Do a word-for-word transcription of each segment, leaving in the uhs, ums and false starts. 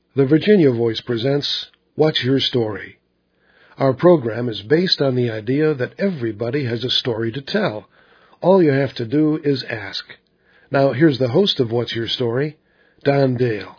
The Virginia Voice presents What's Your Story? Our program is based on the idea that everybody has a story to tell. All you have to do is ask. Now, here's the host of What's Your Story, Don Dale.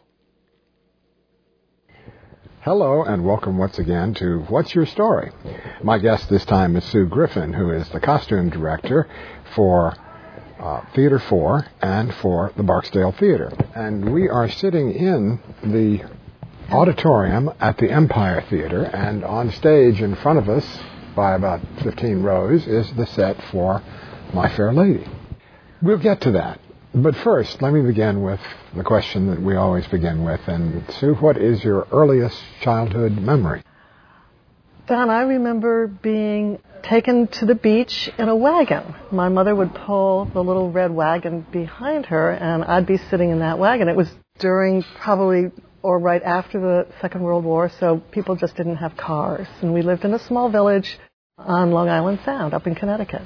Hello, and welcome once again to What's Your Story? My guest this time is Sue Griffin, who is the costume director for uh, Theater four and for the Barksdale Theater. And we are sitting in the auditorium at the Empire Theater, and on stage in front of us, by about fifteen rows, is the set for My Fair Lady. We'll get to that. But first, let me begin with the question that we always begin with. And Sue, what is your earliest childhood memory? Don, I remember being taken to the beach in a wagon. My mother would pull the little red wagon behind her, and I'd be sitting in that wagon. It was during probably or right after the Second World War, so people just didn't have cars. And we lived in a small village on Long Island Sound up in Connecticut.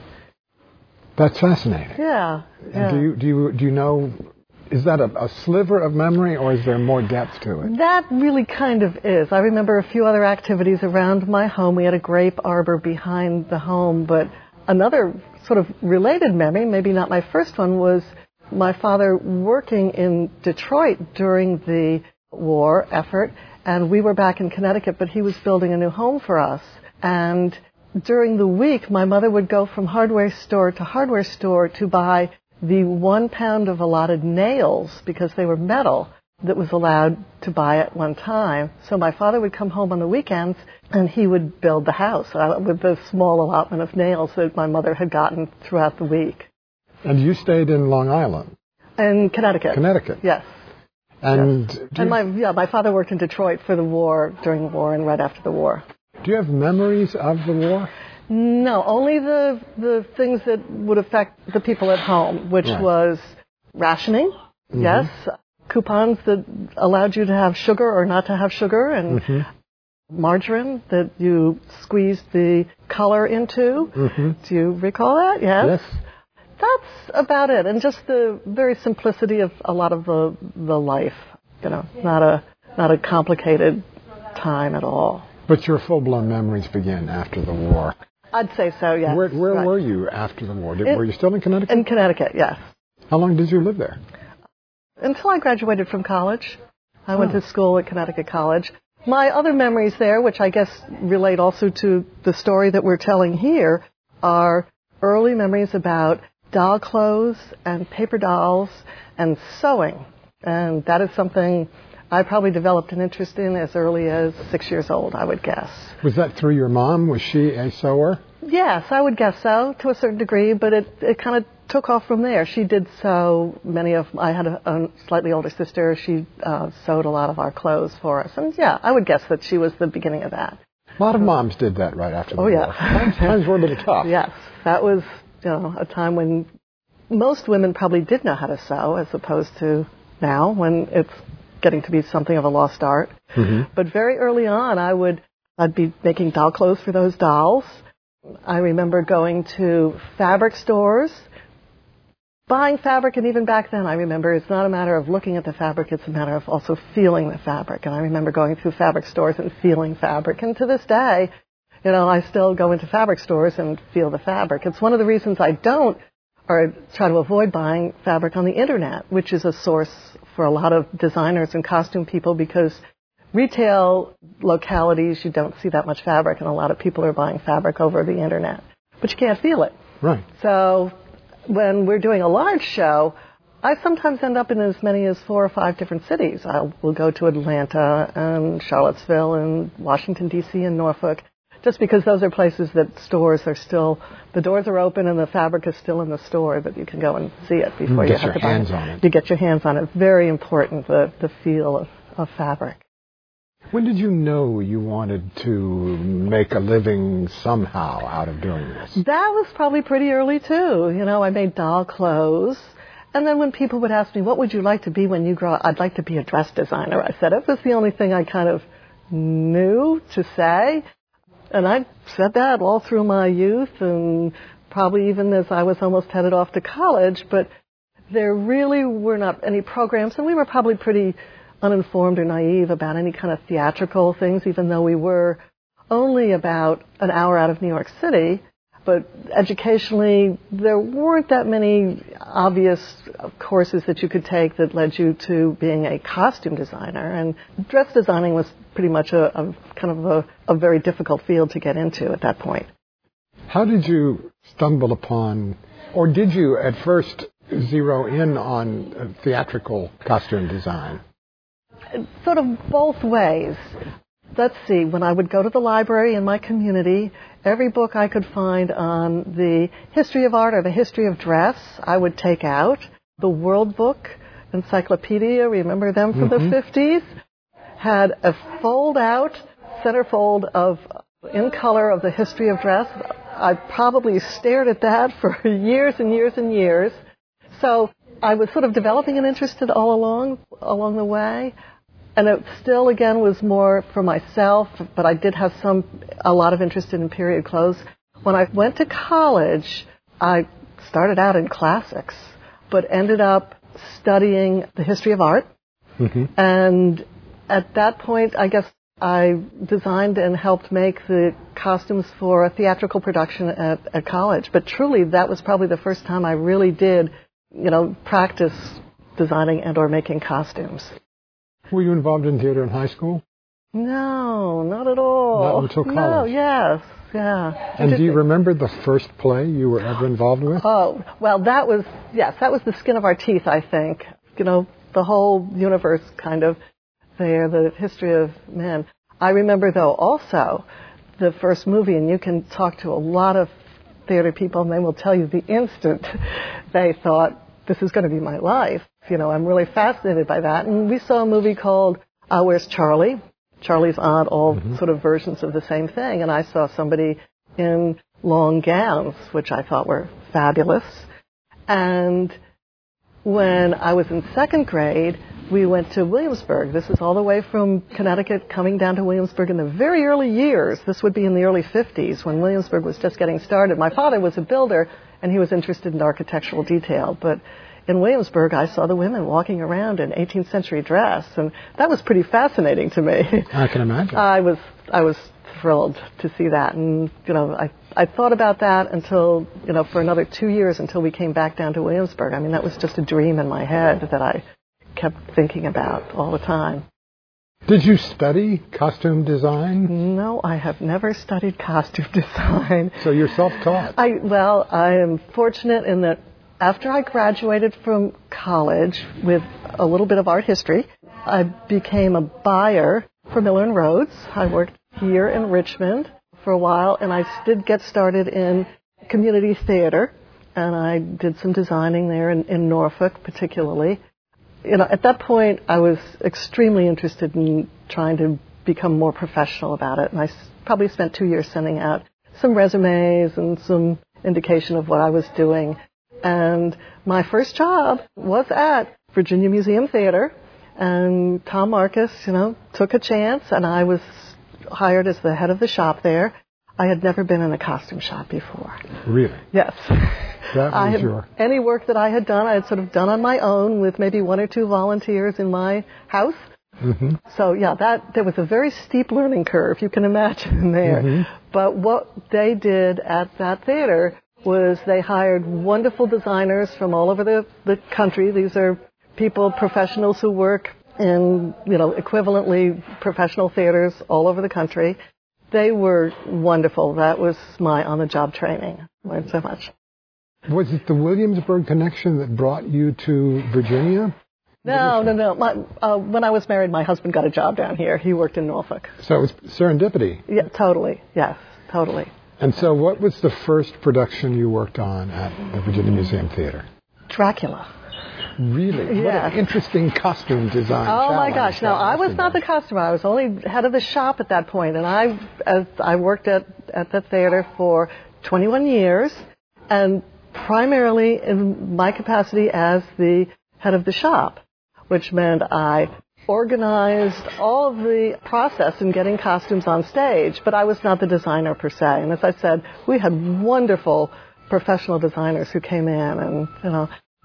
That's fascinating. Yeah. And yeah. do you do you do you know? Is that a, a sliver of memory, or is there more depth to it? That really kind of is. I remember a few other activities around my home. We had a grape arbor behind the home, but another sort of related memory, maybe not my first one, was my father working in Detroit during the war effort, and we were back in Connecticut, but he was building a new home for us. And during the week, my mother would go from hardware store to hardware store to buy the one pound of allotted nails, because they were metal, that was allowed to buy at one time. So my father would come home on the weekends, and he would build the house uh, with the small allotment of nails that my mother had gotten throughout the week. And you stayed in Long Island? In Connecticut. Connecticut. Yes. And, yes. and my yeah, my father worked in Detroit for the war, during the war, and right after the war. Do you have memories of the war? No, only the the things that would affect the people at home, which right. was rationing, mm-hmm. yes, coupons that allowed you to have sugar or not to have sugar, and mm-hmm. margarine that you squeezed the color into. Mm-hmm. Do you recall that? Yes. Yes. That's about it, and just the very simplicity of a lot of the the life. You know, not a not a complicated time at all. But your full-blown memories begin after the war. I'd say so, yes. Where, where right. were you after the war? Did, in, were you still in Connecticut? In Connecticut, yes. How long did you live there? Until I graduated from college. I oh. went to school at Connecticut College. My other memories there, which I guess relate also to the story that we're telling here, are early memories about doll clothes and paper dolls and sewing. And that is something I probably developed an interest in as early as six years old, I would guess. Was that through your mom? Was she a sewer? Yes, I would guess so, to a certain degree, but it, it kind of took off from there. She did sew many of, I had a, a slightly older sister. She uh, sewed a lot of our clothes for us. And yeah, I would guess that she was the beginning of that. A lot of moms did that right after the oh, war. Yeah. Times, times were a little tough. Yes, that was you know, a time when most women probably did know how to sew, as opposed to now, when it's getting to be something of a lost art. Mm-hmm. But very early on, I would, I'd be making doll clothes for those dolls. I remember going to fabric stores, buying fabric, and even back then, I remember it's not a matter of looking at the fabric, it's a matter of also feeling the fabric. And I remember going through fabric stores and feeling fabric. And to this day, you know, I still go into fabric stores and feel the fabric. It's one of the reasons I don't, or try to avoid buying fabric on the internet, which is a source for a lot of designers and costume people, because retail localities, you don't see that much fabric, and a lot of people are buying fabric over the internet. But you can't feel it. Right. So when we're doing a large show, I sometimes end up in as many as four or five different cities. I will go to Atlanta and Charlottesville and Washington, D C and Norfolk, just because those are places that stores are still, the doors are open and the fabric is still in the store, but you can go and see it before you, you have to buy it. You get your hands on it. You get your hands on it. Very important, the, the feel of, of fabric. When did you know you wanted to make a living somehow out of doing this? That was probably pretty early, too. You know, I made doll clothes. And then when people would ask me, what would you like to be when you grow up? I'd like to be a dress designer. I said it was the only thing I kind of knew to say. And I said that all through my youth, and probably even as I was almost headed off to college. But there really were not any programs, and we were probably pretty uninformed or naive about any kind of theatrical things, even though we were only about an hour out of New York City. But educationally, there weren't that many obvious courses that you could take that led you to being a costume designer. And dress designing was pretty much a, a kind of a, a very difficult field to get into at that point. How did you stumble upon, or did you at first zero in on theatrical costume design? Sort of both ways. Let's see, when I would go to the library in my community, every book I could find on the history of art or the history of dress, I would take out. The World Book Encyclopedia, remember them from mm-hmm. the fifties, had a fold-out centerfold of, in color, of the history of dress. I probably stared at that for years and years and years. So I was sort of developing an interest in all along, along the way. And it still, again, was more for myself, but I did have some, a lot of interest in period clothes. When I went to college, I started out in classics, but ended up studying the history of art. Mm-hmm. And at that point, I guess I designed and helped make the costumes for a theatrical production at, at college. But truly, that was probably the first time I really did, you know, practice designing and or making costumes. Were you involved in theater in high school? No, not at all. Not until college? No, yes, yeah. And do you remember the first play you were ever involved with? Oh, well, that was, yes, that was the skin of our teeth, I think. You know, the whole universe kind of there, the history of men. I remember, though, also the first movie, and you can talk to a lot of theater people, and they will tell you the instant they thought, this is going to be my life. You know, I'm really fascinated by that. And we saw a movie called uh, Where's Charlie? Charlie's Aunt, all mm-hmm. sort of versions of the same thing. And I saw somebody in long gowns, which I thought were fabulous. And when I was in second grade, we went to Williamsburg. This is all the way from Connecticut coming down to Williamsburg in the very early years. This would be in the early fifties when Williamsburg was just getting started. My father was a builder, and he was interested in architectural detail. But in Williamsburg, I saw the women walking around in eighteenth century dress, and that was pretty fascinating to me. I can imagine. I was I was thrilled to see that, and you know, I I thought about that until you know for another two years until we came back down to Williamsburg. I mean, that was just a dream in my head that I kept thinking about all the time. Did you study costume design? No, I have never studied costume design. So you're self-taught? I well, I am fortunate in that after I graduated from college with a little bit of art history, I became a buyer for Miller and Rhodes. I worked here in Richmond for a while, and I did get started in community theater, and I did some designing there in, in Norfolk particularly. You know, at that point, I was extremely interested in trying to become more professional about it, and I probably spent two years sending out some resumes and some indication of what I was doing. And my first job was at Virginia Museum Theater, and Tom Marcus, you know, took a chance, and I was hired as the head of the shop there. I had never been in a costume shop before. Really? Yes. That was I had, your... Any work that I had done, I had sort of done on my own with maybe one or two volunteers in my house. Mm-hmm. So, yeah, that there was a very steep learning curve, you can imagine there. Mm-hmm. But what they did at that theater was they hired wonderful designers from all over the, the country. These are people, professionals who work in, you know, equivalently professional theaters all over the country. They were wonderful. That was my on-the-job training. I learned so much. Was it the Williamsburg connection that brought you to Virginia? No, no, no. My, uh, when I was married, my husband got a job down here. He worked in Norfolk. So it was serendipity. Yeah, totally. Yes, totally. And so what was the first production you worked on at the Virginia Museum Theater? Dracula. Really? Yeah. What an interesting costume design. Oh, my gosh. Now, I was not the customer. I was only head of the shop at that point, and I as I worked at, at the theater for twenty-one years, and primarily in my capacity as the head of the shop, which meant I organized all of the process in getting costumes on stage, but I was not the designer per se. And as I said, we had wonderful professional designers who came in, and, you know,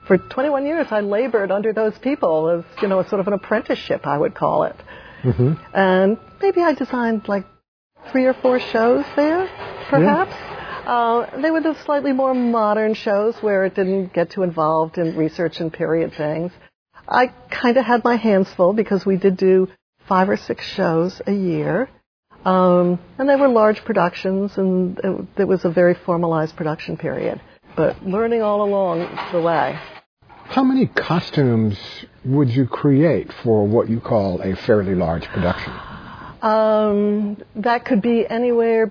for twenty-one years, I labored under those people as, you know, sort of an apprenticeship, I would call it. Mm-hmm. And maybe I designed like three or four shows there, perhaps. Yeah. Uh, they were the slightly more modern shows where it didn't get too involved in research and period things. I kind of had my hands full because we did do five or six shows a year. Um, and they were large productions, and it, it was a very formalized production period. But learning all along the way. How many costumes would you create for what you call a fairly large production? Um, that could be anywhere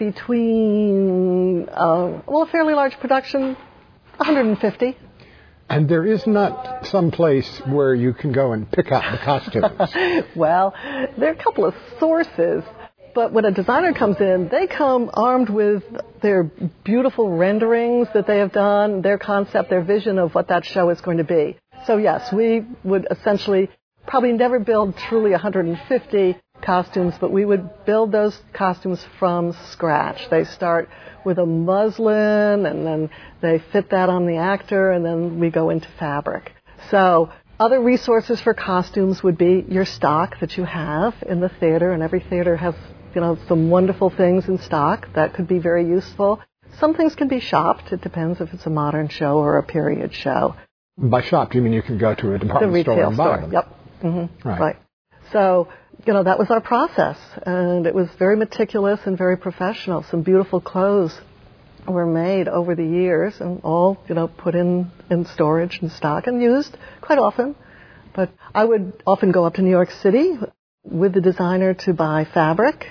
between, uh, well, a fairly large production, one hundred fifty. And there is not some place where you can go and pick out the costumes. Well, there are a couple of sources. But when a designer comes in, they come armed with their beautiful renderings that they have done, their concept, their vision of what that show is going to be. So yes, we would essentially probably never build truly one hundred fifty costumes, but we would build those costumes from scratch. They start with a muslin, and then they fit that on the actor, and then we go into fabric. So other resources for costumes would be your stock that you have in the theater, and every theater has, you know, some wonderful things in stock that could be very useful. Some things can be shopped. It depends if it's a modern show or a period show. By shopped, you mean you can go to a department store and buy them? Yep. Mm-hmm. Right. Right. So, you know, that was our process, and it was very meticulous and very professional. Some beautiful clothes were made over the years, and all, you know, put in, in storage and stock and used quite often. But I would often go up to New York City with the designer to buy fabric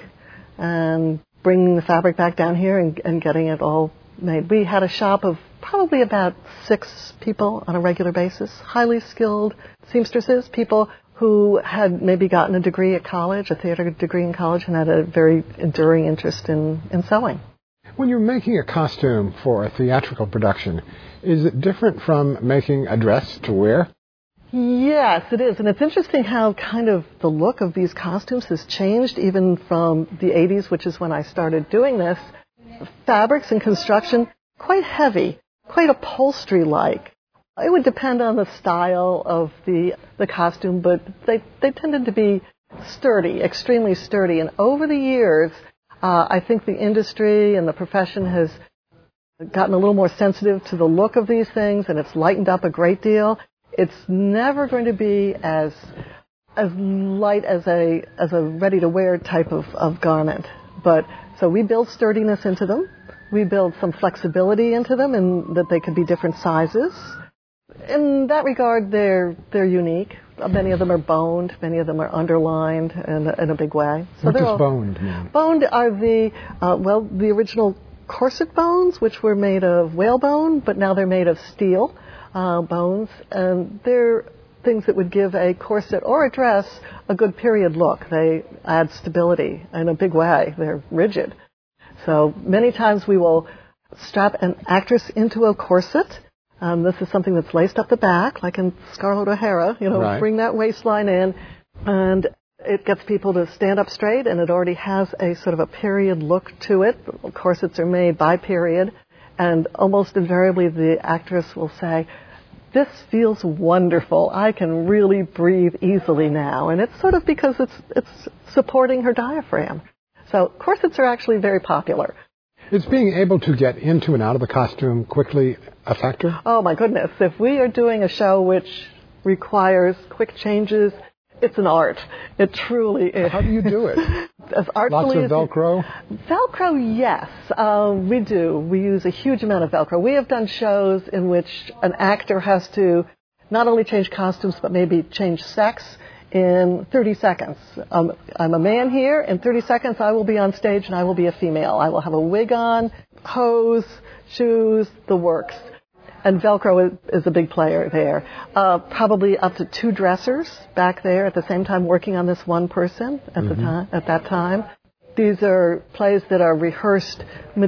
and bringing the fabric back down here and, and getting it all made. We had a shop of probably about six people on a regular basis, highly skilled seamstresses, people who had maybe gotten a degree at college, a theater degree in college, and had a very enduring interest in, in sewing. When you're making a costume for a theatrical production, is it different from making a dress to wear? Yes, it is. And it's interesting how kind of the look of these costumes has changed even from the eighties, which is when I started doing this. Fabrics and construction, quite heavy, quite upholstery-like. It would depend on the style of the the costume, but they, they tended to be sturdy, extremely sturdy. And over the years, uh, I think the industry and the profession has gotten a little more sensitive to the look of these things, and it's lightened up a great deal. It's never going to be as as light as a as a ready-to-wear type of, of garment. But so we build sturdiness into them. We build some flexibility into them, in that they could be different sizes. In that regard, they're they're unique. Many of them are boned. Many of them are underlined in a, in a big way. So what does all, boned mean? Boned are the uh, well the original corset bones, which were made of whalebone, but now they're made of steel uh, bones, and they're things that would give a corset or a dress a good period look. They add stability in a big way. They're rigid. So many times we will strap an actress into a corset. Um, this is something that's laced up the back, like in Scarlett O'Hara, you know, right. Bring that waistline in, and it gets people to stand up straight, and it already has a sort of a period look to it. Corsets are made by period, and almost invariably the actress will say, "This feels wonderful. I can really breathe easily now." And it's sort of because it's it's supporting her diaphragm. So corsets are actually very popular. Is being able to get into and out of the costume quickly a factor? Oh, my goodness. If we are doing a show which requires quick changes, it's an art. It truly is. How do you do it? As artfully Lots of Velcro? As, Velcro, yes. Uh, we do. We use a huge amount of Velcro. We have done shows in which an actor has to not only change costumes, but maybe change sex in thirty seconds. Um, I'm a man here. In thirty seconds, I will be on stage and I will be a female. I will have a wig on, hose, shoes, the works. And Velcro is, is a big player there. Uh, probably up to two dressers back there at the same time working on this one person at mm-hmm. the time. At that time, these are plays that are rehearsed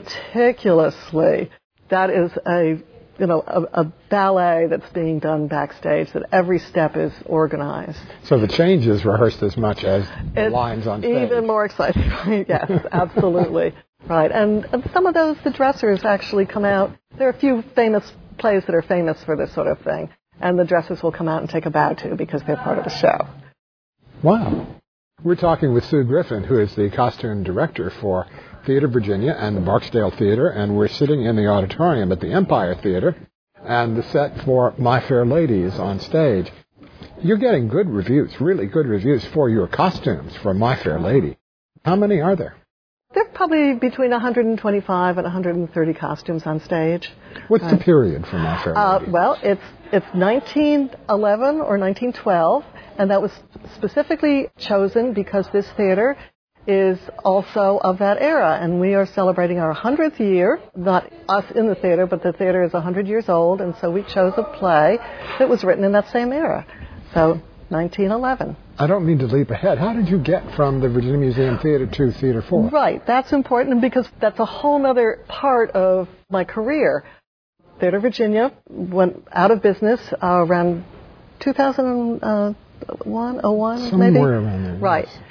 meticulously. That is a you know a, a ballet that's being done backstage. That every step is organized. So the change is rehearsed as much as the it's lines on stage. Even more exciting. Yes, absolutely. Right. And, and some of those, the dressers actually come out. There are a few famous plays that are famous for this sort of thing. and the dressers will come out and take a bow to because they're part of the show. Wow. We're talking with Sue Griffin, who is the costume director for Theatre Virginia and the Barksdale Theatre, and we're sitting in the auditorium at the Empire Theatre, and the set for My Fair Lady is on stage. You're getting good reviews, really good reviews for your costumes for My Fair Lady. How many are there? There are probably between one hundred twenty-five and one hundred thirty costumes on stage. What's uh, the period for My Fair Lady? Uh, well, it's it's nineteen eleven or nineteen twelve, and that was specifically chosen because this theater is also of that era, and we are celebrating our one hundredth year, not us in the theater, but the theater is one hundred years old, and so we chose a play that was written in that same era. So, nineteen eleven. I don't mean to leap ahead. How did you get from the Virginia Museum Theater to Theatre four? Right, that's important because that's a whole other part of my career. Theatre Virginia went out of business uh, around two thousand one, oh one, Somewhere maybe? around there. Right. Yes.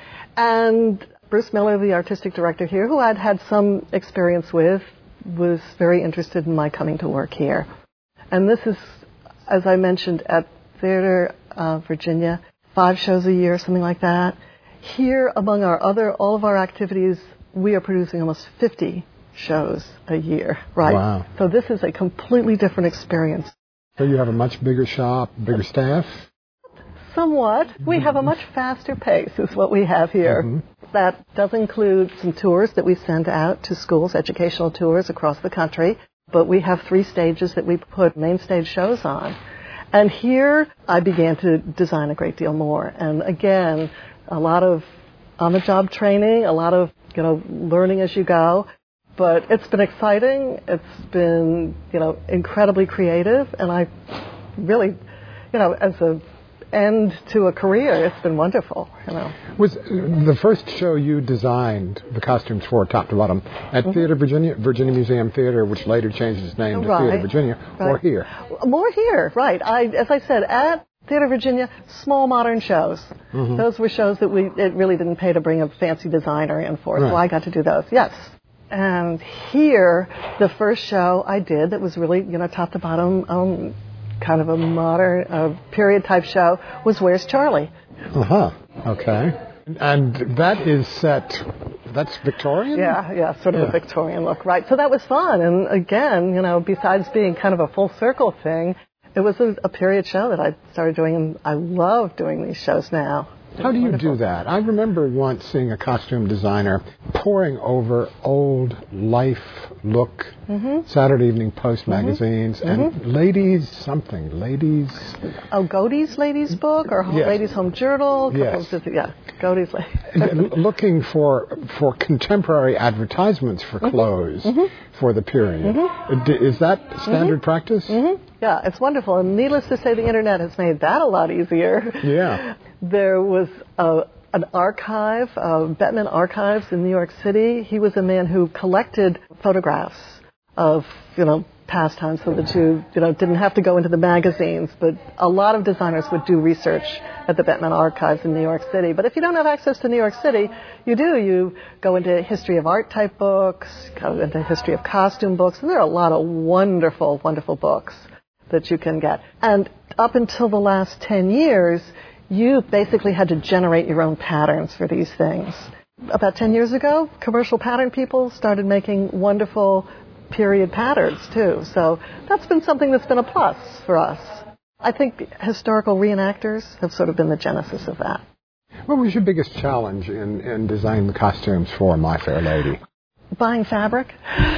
And Bruce Miller, the artistic director here, who I'd had some experience with, was very interested in my coming to work here. And this is, as I mentioned, at Theatre uh, Virginia, five shows a year, something like that. Here, among our other, all of our activities, we are producing almost fifty shows a year, right? Wow. So this is a completely different experience. So you have a much bigger shop, bigger staff? Somewhat. We have a much faster pace is what we have here. Mm-hmm. That does include some tours that we send out to schools, educational tours across the country. But we have three stages that we put main stage shows on. And here I began to design a great deal more. And again, a lot of on-the-job training, a lot of, you know, learning as you go. But it's been exciting. It's been, you know, incredibly creative. And I really, you know, as a end to a career, it's been wonderful, you know. Was the first show you designed the costumes for, top to bottom, at mm-hmm. Theatre Virginia, Virginia Museum Theatre, which later changed its name to right. Theatre Virginia, right. or here? More here, right. I, as I said, at Theatre Virginia, small modern shows. Mm-hmm. Those were shows that we it really didn't pay to bring a fancy designer in for, right. so I got to do those, yes. And here, the first show I did that was really, you know, top to bottom, um, kind of a modern uh, period type show was Where's Charlie? Uh-huh. Okay. And that is set, that's Victorian? Yeah, yeah, sort of yeah. a Victorian look, right. So that was fun. And again, you know, besides being kind of a full circle thing, it was a, a period show that I started doing, and I love doing these shows now. How do you wonderful. do that? I remember once seeing a costume designer poring over old Life Look, mm-hmm. Saturday Evening Post mm-hmm. magazines, mm-hmm. and Ladies something, Ladies... Oh, Godey's Ladies Book, or yes. Ladies Home Journal? Yes. Of, yeah, Godey's Ladies. Looking for for contemporary advertisements for clothes mm-hmm. for the period. Mm-hmm. Is that standard mm-hmm. practice? Mm-hmm. Yeah, it's wonderful. And needless to say, the Internet has made that a lot easier. Yeah. There was a, an archive, uh, Bettman Archives in New York City. He was a man who collected photographs of, you know, pastimes so that you, you know, didn't have to go into the magazines. But a lot of designers would do research at the Bettman Archives in New York City. But if you don't have access to New York City, you do. You go into history of art type books, go into history of costume books, and there are a lot of wonderful, wonderful books that you can get. And up until the last ten years, you basically had to generate your own patterns for these things. About ten years ago, commercial pattern people started making wonderful period patterns, too. So that's been something that's been a plus for us. I think historical reenactors have sort of been the genesis of that. What was your biggest challenge in, in designing the costumes for My Fair Lady? Buying fabric.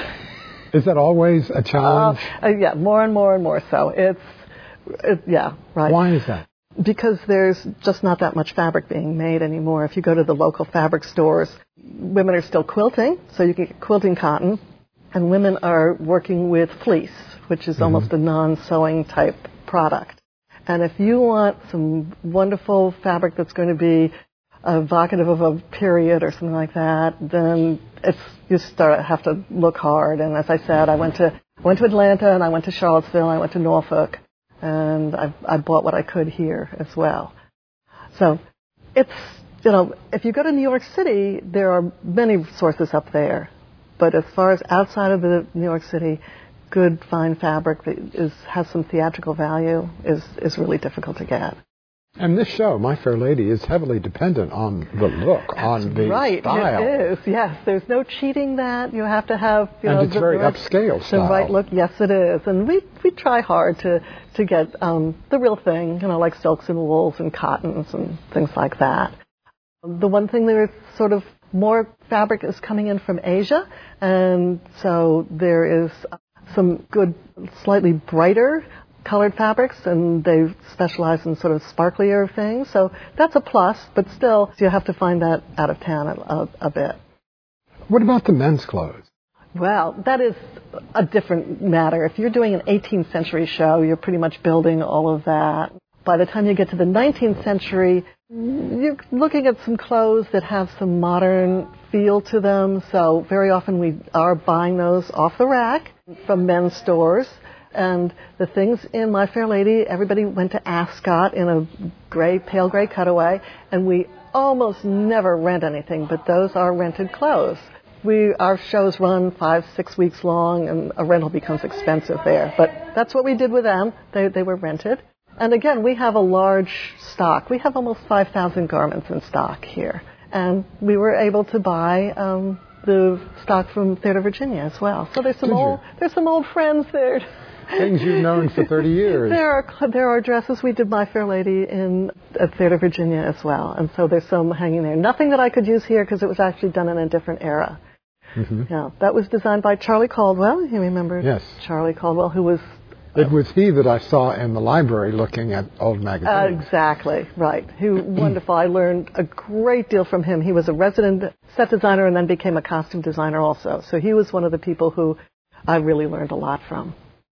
Is that always a challenge? Uh, uh, yeah, more and more and more so. It's, it, yeah, right. Why is that? Because there's just not that much fabric being made anymore. If you go to the local fabric stores, women are still quilting, so you can get quilting cotton, and women are working with fleece, which is mm-hmm. almost a non-sewing type product. And if you want some wonderful fabric that's going to be evocative of a period or something like that, then it's you start have to look hard. And as I said, I went to went to Atlanta, and I went to Charlottesville, and I went to Norfolk. And I, I bought what I could here as well. So it's, you know, if you go to New York City, there are many sources up there. But as far as outside of the New York City, good fine fabric that is has some theatrical value is is really difficult to get. And this show, My Fair Lady, is heavily dependent on the look, That's on the right, style. It is, yes. There's no cheating that. You have to have, you and know, it's the, very the right, upscale style. The right look. Yes, it is. And we we try hard to, to get um, the real thing, you know, like silks and wools and cottons and things like that. The one thing there is sort of more fabric is coming in from Asia, and so there is some good, slightly brighter colored fabrics, and they specialize in sort of sparklier things. So that's a plus, but still, you have to find that out of town a, a, a bit. What about the men's clothes? Well, that is a different matter. If you're doing an eighteenth century show, you're pretty much building all of that. By the time you get to the nineteenth century, you're looking at some clothes that have some modern feel to them. So very often we are buying those off the rack from men's stores. And the things in My Fair Lady, everybody went to Ascot in a gray, pale gray cutaway, and we almost never rent anything, but those are rented clothes. We Our shows run five, six weeks long, and a rental becomes expensive there. But that's what we did with them. They, they were rented. And again, we have a large stock. We have almost five thousand garments in stock here. And we were able to buy um, the stock from Theatre Virginia as well. So there's some Did old you? there's some old friends there. Things you've known for thirty years. There are there are dresses. We did My Fair Lady in at Theatre Virginia as well, and so there's some hanging there. Nothing that I could use here because it was actually done in a different era. Mm-hmm. Yeah, that was designed by Charlie Caldwell. You remember? Yes. Charlie Caldwell, who was. It was he that I saw in the library looking at old magazines. Uh, exactly, right. Who wonderful. I learned a great deal from him. He was a resident set designer and then became a costume designer also. So he was one of the people who I really learned a lot from.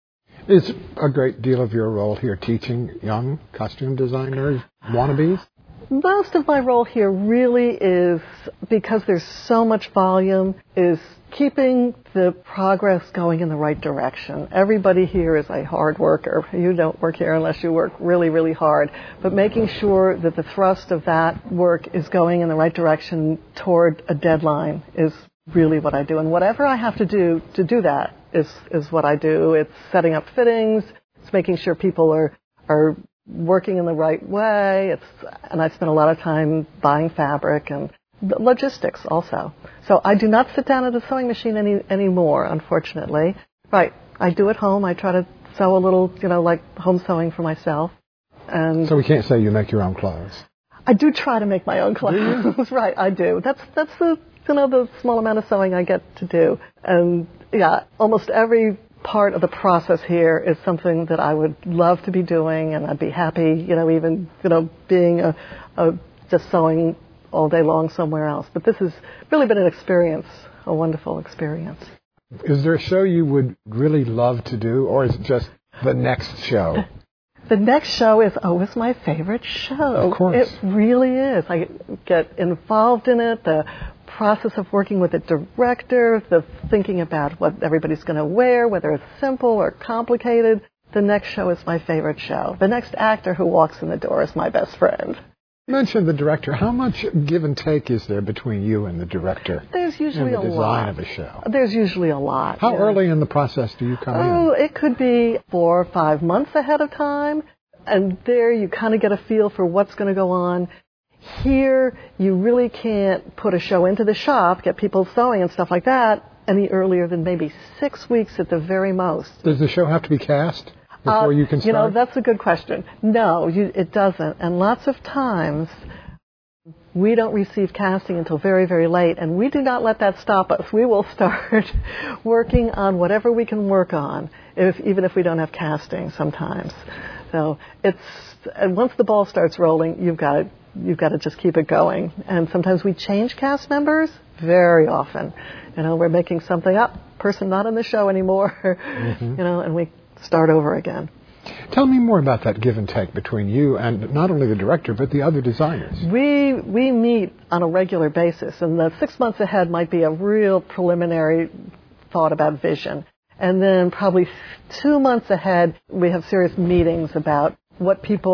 Is a great deal of your role here teaching young costume designers, wannabes? Most of my role here really is, because there's so much volume, is keeping the progress going in the right direction. Everybody here is a hard worker. You don't work here unless you work really, really hard. But making sure that the thrust of that work is going in the right direction toward a deadline is really what I do. And whatever I have to do to do that is, is what I do. It's setting up fittings. It's making sure people are, are working in the right way. It's, and I spend a lot of time buying fabric and logistics also. So I do not sit down at a sewing machine any anymore, unfortunately. Right. I do at home. I try to sew a little, you know, like home sewing for myself. And so we can't say you make your own clothes. I do try to make my own clothes. Right, I do. That's that's the you know the small amount of sewing I get to do. And yeah, almost every part of the process here is something that I would love to be doing, and I'd be happy, you know, even you know being a, a just sewing all day long somewhere else. But this has really been an experience, a wonderful experience. Is there a show you would really love to do, or is it just the next show? The next show is always my favorite show. Of course. It really is. I get involved in it, the process of working with the director, the thinking about what everybody's going to wear, whether it's simple or complicated. The next show is my favorite show. The next actor who walks in the door is my best friend. You mentioned the director. How much give and take is there between you and the director? There's usually in the a design lot. of a show. There's usually a lot. How yeah. early in the process do you come Oh, in? it could be four or five months ahead of time. And there you kind of get a feel for what's going to go on. Here, you really can't put a show into the shop, get people sewing and stuff like that, any earlier than maybe six weeks at the very most. Does the show have to be cast before uh, you can start? You know, that's a good question. No, you, it doesn't. And lots of times, we don't receive casting until very, very late, and we do not let that stop us. We will start working on whatever we can work on, if, even if we don't have casting sometimes. So it's, and once the ball starts rolling, you've got to, you've got to just keep it going. And sometimes we change cast members very often. You know, we're making something up, person not in the show anymore, mm-hmm. you know, and we start over again. Tell me more about that give and take between you and not only the director, but the other designers. We we meet on a regular basis, and the six months ahead might be a real preliminary thought about vision. And then probably two months ahead, we have serious meetings about what people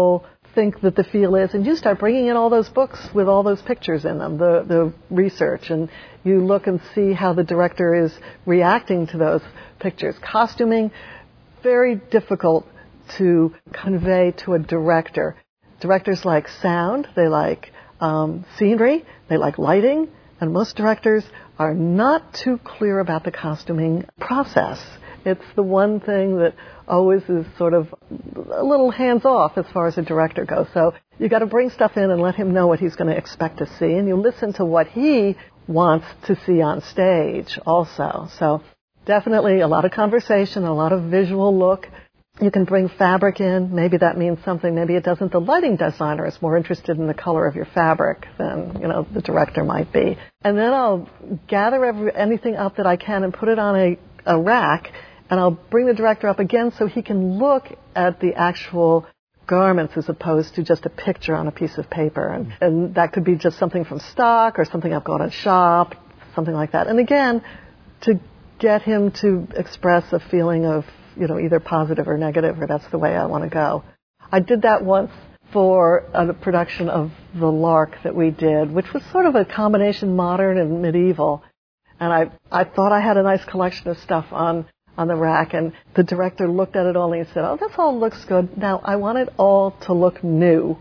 think that the feel is, and you start bringing in all those books with all those pictures in them, the, the research, and you look and see how the director is reacting to those pictures. Costuming, very difficult to convey to a director. Directors like sound, they like um, scenery, they like lighting, and most directors are not too clear about the costuming process. It's the one thing that always is sort of a little hands-off as far as a director goes. So you got to bring stuff in and let him know what he's going to expect to see, and you listen to what he wants to see on stage also. So definitely a lot of conversation, a lot of visual look. You can bring fabric in. Maybe that means something. Maybe it doesn't. The lighting designer is more interested in the color of your fabric than, you know, the director might be. And then I'll gather every, anything up that I can and put it on a, a rack, and I'll bring the director up again so he can look at the actual garments as opposed to just a picture on a piece of paper. And, and that could be just something from stock or something I've got to shop, something like that. And again, to get him to express a feeling of, you know, either positive or negative, or that's the way I want to go. I did that once for a production of The Lark that we did, which was sort of a combination modern and medieval. And I, I thought I had a nice collection of stuff on, on the rack, and the director looked at it all and he said, "Oh, this all looks good. Now, I want it all to look new."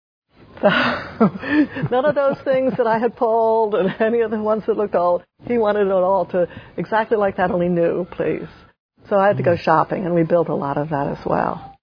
So, none of those things that I had pulled and any of the ones that looked old. He wanted it all to exactly like that, only new, please. So I had to go shopping, and we built a lot of that as well.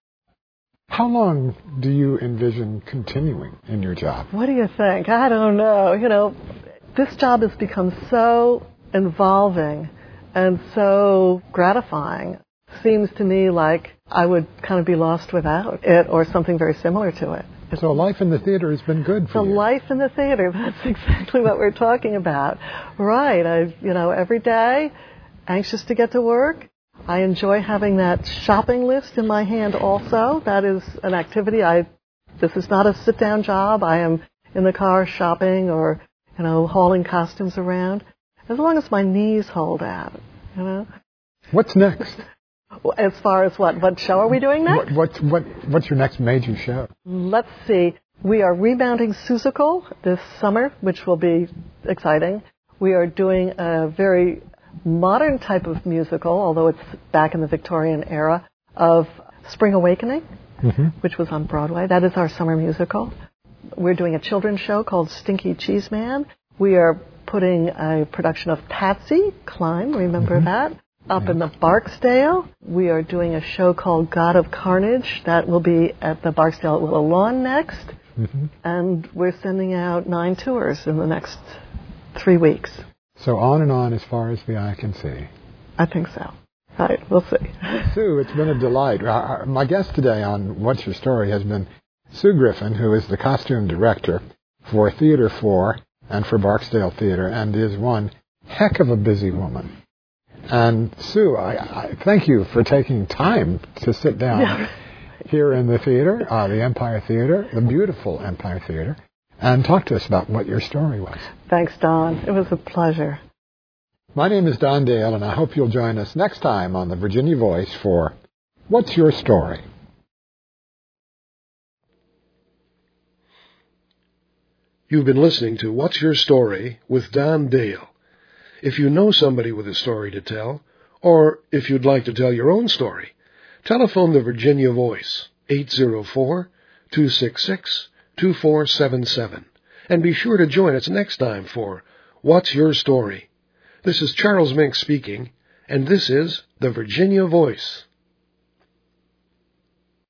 How long do you envision continuing in your job? What do you think? I don't know. You know, this job has become so involving and so gratifying. Seems to me like I would kind of be lost without it, or something very similar to it. So life in the theater has been good for the you. The life in the theater, that's exactly what we're talking about. Right. I, you know, every day, anxious to get to work. I enjoy having that shopping list in my hand also. That is an activity. I. This is not a sit-down job. I am in the car shopping or, you know, hauling costumes around. As long as my knees hold out, you know. What's next? As far as what? What show are we doing next? What, what, what, what's your next major show? Let's see. We are rebounding Seussical this summer, which will be exciting. We are doing a very modern type of musical, although it's back in the Victorian era, of Spring Awakening, mm-hmm. which was on Broadway. That is our summer musical. We're doing a children's show called Stinky Cheese Man. We are putting a production of Patsy Cline, remember mm-hmm. that, up yes. in the Barksdale. We are doing a show called God of Carnage. That will be at the Barksdale at Willow Lawn next. Mm-hmm. And we're sending out nine tours in the next three weeks. So on and on as far as the eye can see. I think so. All right, we'll see. Sue, it's been a delight. My guest today on What's Your Story has been Sue Griffin, who is the costume director for Theater four and for Barksdale Theater, and is one heck of a busy woman. And Sue, I, I thank you for taking time to sit down yeah. here in the theater, uh, the Empire Theater, the beautiful Empire Theater, and talk to us about what your story was. Thanks, Don. It was a pleasure. My name is Don Dale, and I hope you'll join us next time on the Virginia Voice for What's Your Story? You've been listening to What's Your Story with Don Dale. If you know somebody with a story to tell, or if you'd like to tell your own story, telephone the Virginia Voice, eight oh four, two six six, two four seven seven. And be sure to join us next time for What's Your Story? This is Charles Mink speaking, and this is the Virginia Voice.